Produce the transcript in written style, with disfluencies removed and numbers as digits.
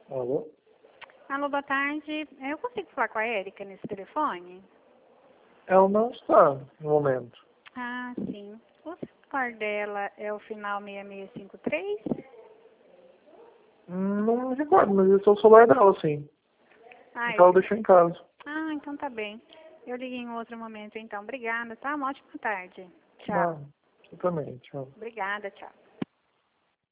Alô? Alô, boa tarde. Eu consigo falar com a Érica nesse telefone? Ela não está no momento. Ah, sim. O celular dela é o final 6653? Não me recordo, mas esse é o celular dela, sim. Ah, Então ela deixou em casa. então tá bem. Eu liguei em outro momento, então. Obrigada, tá? Uma ótima tarde. Tchau. Não, você também, tchau. Obrigada, tchau.